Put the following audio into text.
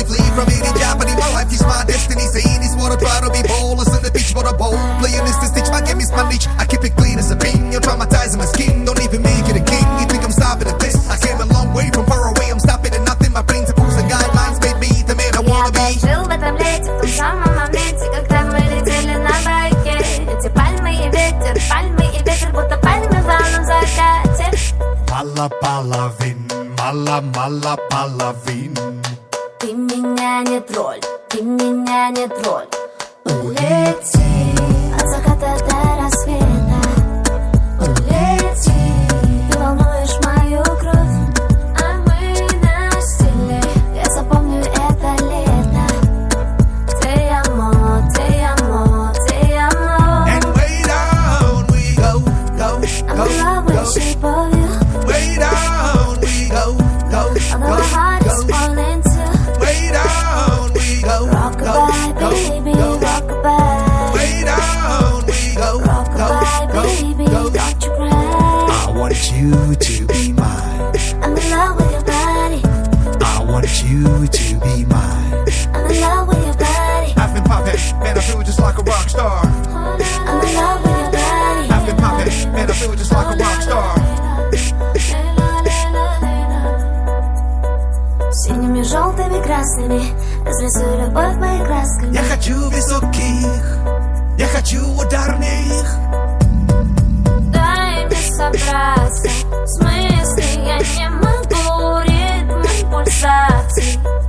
flee from it in jeopardy. My life is my destiny. Saying is what I try to be ballers in the beach for a bowl. Playing this to stitch, my game is my niche. I keep it clean as a bean. You're traumatizing my skin. Don't even make it a king. You think I'm stopping at this? I came a long way from far away. I'm stopping at nothing. My principles and guidelines made me the man I wanna be. Я жил в этом лете, в том самом моменте, когда мы летели на байке. Эти пальмы и ветер, будто пальмы в лунном закате. Мало половин, мало половин. Ты меня не тролль, ты меня не тролль. Улети от заката до рассвета. Улети, ты волнуешь мою кровь. А мы на стиле, я запомню это лето. Te amo, te amo, te amo. And way down we go. I'm in love with the shape of you. Way down we go. Although my heart is falling too. Way down we go. Rockabye, baby, rockabye. Way down we go. Rockabye, baby, don't you cry. I want you to be mine. I'm in love with your body. I want you to be mine. I'm in love with your body. I've been popping, man, I feel just like a rock star. I'm in love with your body. I've been popping, man, I feel just like a rock star. Синими, желтыми, красными разрисуй любовь моими красками. Я хочу высоких, я хочу ударных. Дай мне собраться с мыслей, я не могу ритм пульсаций.